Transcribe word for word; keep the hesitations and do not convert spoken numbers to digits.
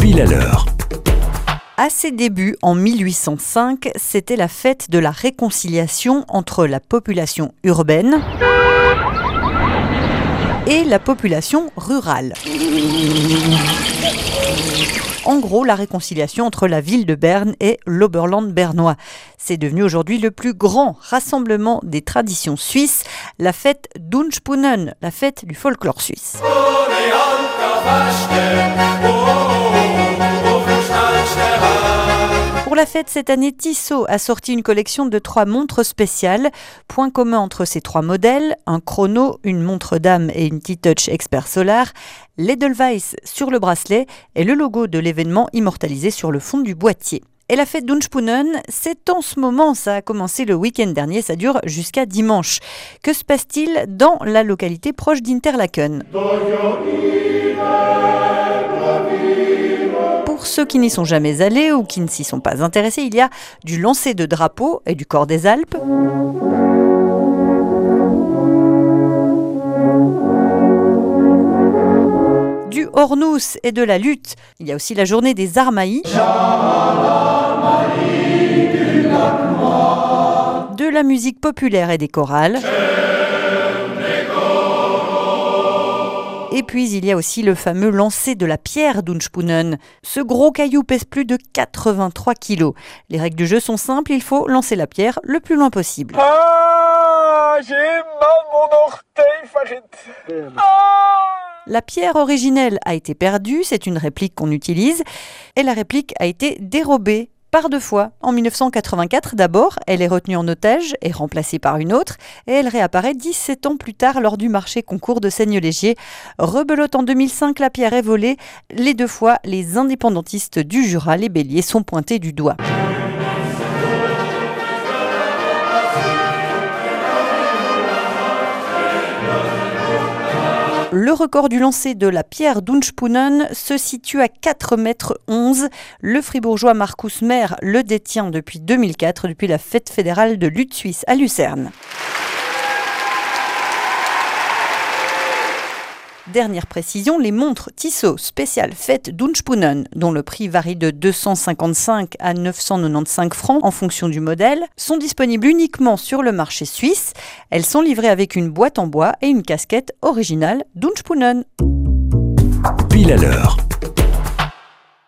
Pile à l'heure. À ses débuts, en mille huit cent cinq, c'était la fête de la réconciliation entre la population urbaine et la population rurale. En gros, la réconciliation entre la ville de Berne et l'Oberland bernois. C'est devenu aujourd'hui le plus grand rassemblement des traditions suisses, la fête d'Unspunnen, la fête du folklore suisse. Pour la fête cette année, Tissot a sorti une collection de trois montres spéciales. Point commun entre ces trois modèles, un chrono, une montre d'âme et une T-Touch Expert Solar, l'Edelweiss sur le bracelet et le logo de l'événement immortalisé sur le fond du boîtier. Et la fête d'Unspunnen, c'est en ce moment, ça a commencé le week-end dernier, ça dure jusqu'à dimanche. Que se passe-t-il dans la localité proche d'Interlaken ? Pour ceux qui n'y sont jamais allés ou qui ne s'y sont pas intéressés, il y a du lancer de drapeaux et du corps des Alpes, du Hornus et de la lutte. Il y a aussi la journée des Armailles, de la musique populaire et des chorales. Et puis, il y a aussi le fameux lancer de la pierre d'Unspunnen. Ce gros caillou pèse plus de quatre-vingt-trois kilos. Les règles du jeu sont simples, il faut lancer la pierre le plus loin possible. Ah, j'ai mal mon orteil, Farid. Ah. La pierre originelle a été perdue, c'est une réplique qu'on utilise. Et la réplique a été dérobée par deux fois. En mille neuf cent quatre-vingt-quatre, d'abord, elle est retenue en otage et remplacée par une autre. Et elle réapparaît dix-sept ans plus tard lors du marché concours de Seigne-Légier. Rebelote en deux mille cinq, la pierre est volée. Les deux fois, les indépendantistes du Jura, les béliers, sont pointés du doigt. Le record du lancer de la pierre d'Unspunnen se situe à quatre mètres onze. Le fribourgeois Markus Maer le détient depuis deux mille quatre, depuis la fête fédérale de lutte suisse à Lucerne. Dernière précision, les montres Tissot spéciales fête d'Unspunnen, dont le prix varie de deux cent cinquante-cinq à neuf cent quatre-vingt-quinze francs en fonction du modèle, sont disponibles uniquement sur le marché suisse. Elles sont livrées avec une boîte en bois et une casquette originale d'Unspunnen. Pile à l'heure.